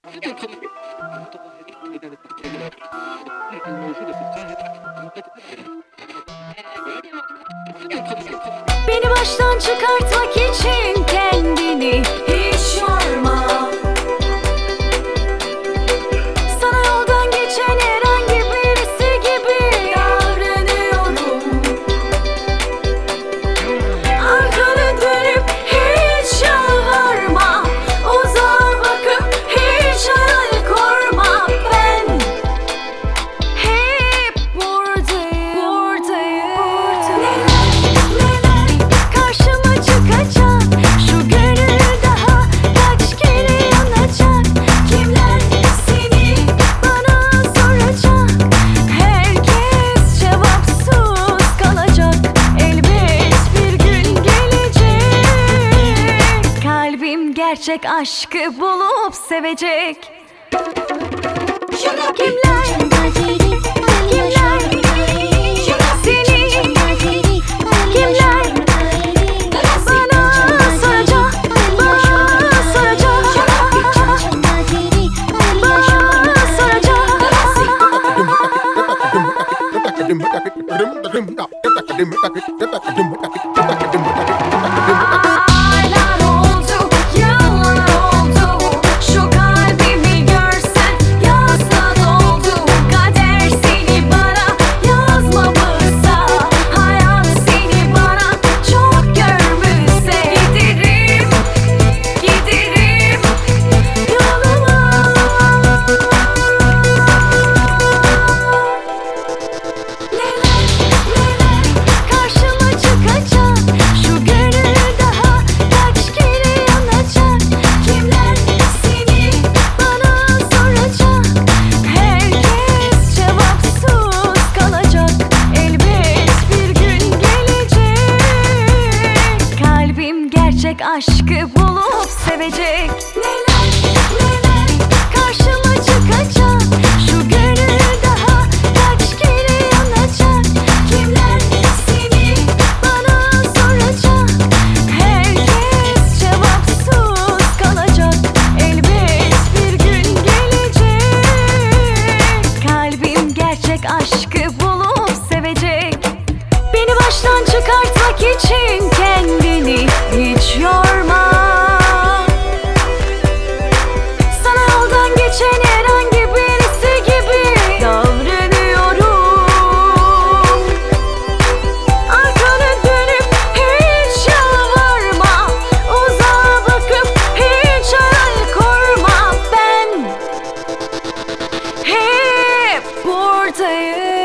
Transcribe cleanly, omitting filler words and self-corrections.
Beni baştan çıkartmak için kendini hiç yorma. Sana yoldan geçen herhangi birisi gibi davranıyorum. Arkanı dönüp hiç yalvarma. Uzağa bakıp hiç hayal kurma. Ben hep buradayım. Neler karşıma çıkacak? Şu gönül daha kaç kere yanacak? Kimler seni bana soracak? Herkes cevapsız kalacak. Elbet bir gün gelecek. Kalbim gerçek aşkı bulup sevecek. Kimler? Kimler? Seni kimler bana soracak? Bana soracak. Aylar oldu, yıllar oldu. Şu kalbimi görsen yazla doldu. Kader seni bana yazmamışsa, hayat seni bana çok görmüşse, giderim, giderim yoluma. Neler karşıma çıkacak? Şu gönül daha kaç kere yanacak? Kimler seni bana soracak? Herkes cevapsız kalacak. Elbet bir gün gelecek. Kalbim gerçek aşkı bulup sevecek. Neler karşıma çıkacak? Şu gönül daha kaç kere yanacak? Kimler seni bana soracak? Herkes cevapsız kalacak. Elbet bir gün gelecek. Kalbim gerçek aşkı bulup sevecek. Beni baştan çıkartmak için kendini hiç yorma. Sana yoldan geçen herhangi birisi gibi davranıyorum. Arkanı dönüp hiç yalvarma. Uzağa bakıp hiç hayal kurma. Ben hep buradayım.